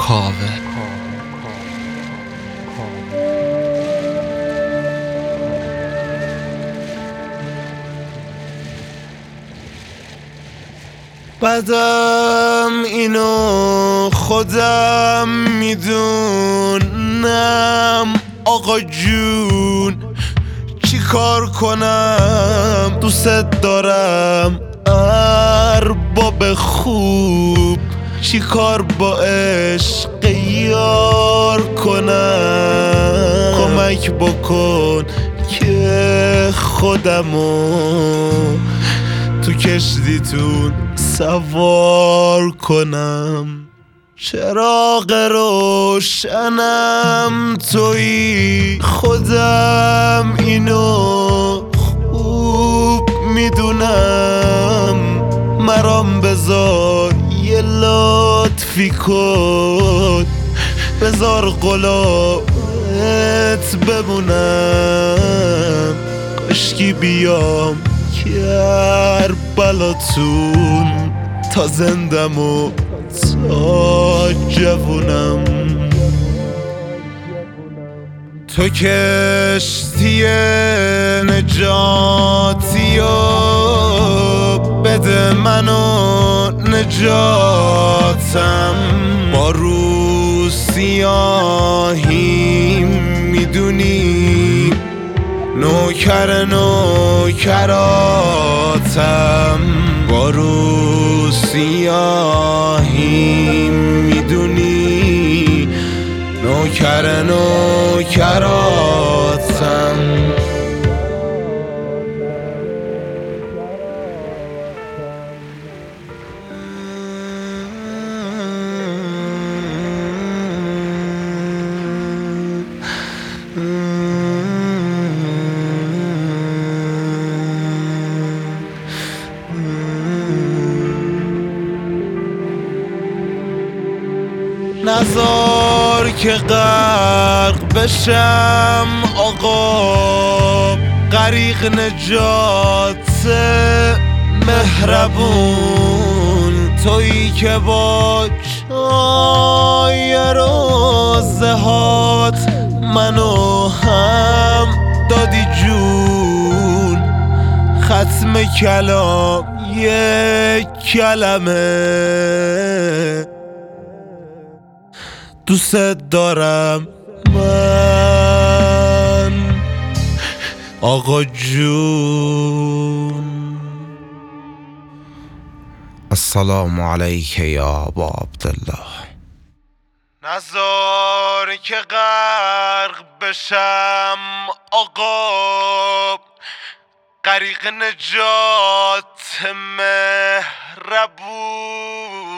کاوه. بدم اینو خودم میدونم آقا جون، چی کار کنم؟ دوست دارم ارباب خوب، چی کار با عشق یار کنم؟ کمک بکن که خودمو تو کشتیتون سوار کنم. چراغ روشنم تویی، خودم اینو خوب میدونم. مرام بذار یه لطفی کن، بذار قلابت بمونم. کاشکی بیام کربلاتون تا زندم و تا جوونم. تو کشتی نجاتی و بده منو نجاتم. با رو سیاهی میدونی نوکراتم. با رو سیاهی میدونی نوکراتم. نذار که غرق بشم آقا، غریق نجات مهربون. تویی که با چای روزهات منو هم دادی جون. ختم کلام یک کلمه، دوست دارم من آقا جون. السلام علیک یا ابا عبدالله. نذار که غرق بشم آقا، غریق نجات مهربون.